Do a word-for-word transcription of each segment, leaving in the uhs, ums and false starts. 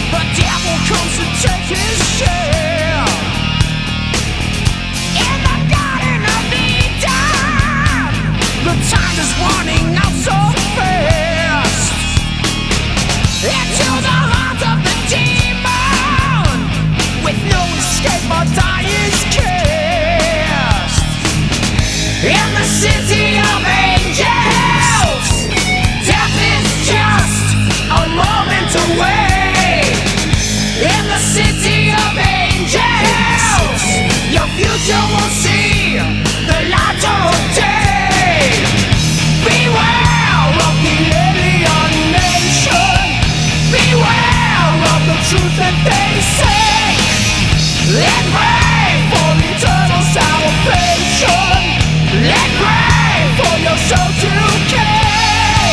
The devil comes to take his share. In the Garden of Eden, the time is running out so fast. Into the heart of the demon, with no escape or dying cast. In the city of angels, death is just a moment away. In the city of angels, your future will see the light of day. Beware of the alien nation. Beware of the truth that they say. Let pray for eternal salvation. Let pray for your soul to decay.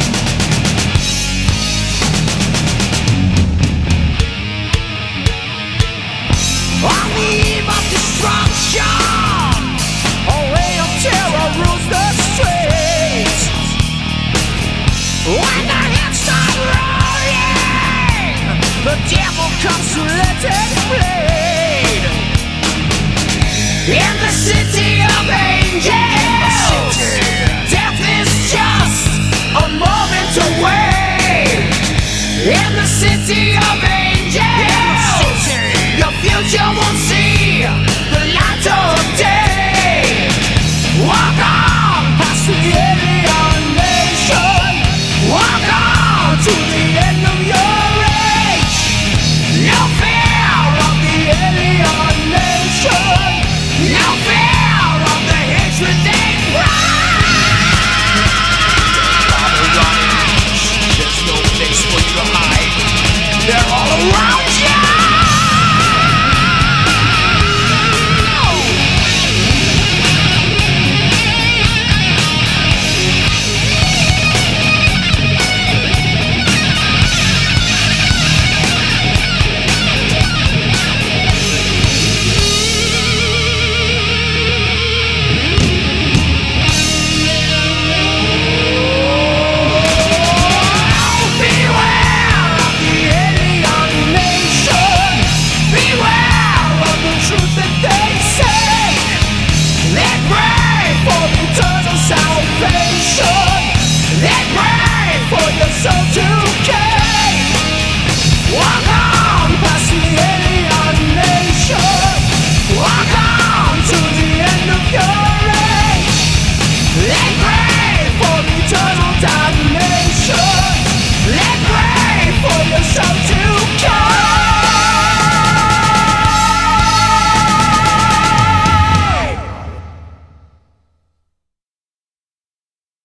On the eve of destruction, a reign of terror rules the streets. When the hits start rolling, the devil comes to let it bleed. In the city of angels, death is just a moment away. In the city of angels, your future won't see the light of day. Walk on past the alien nation. Walk on to the end of your age. No fear of the alien nation. No fear of the hatred they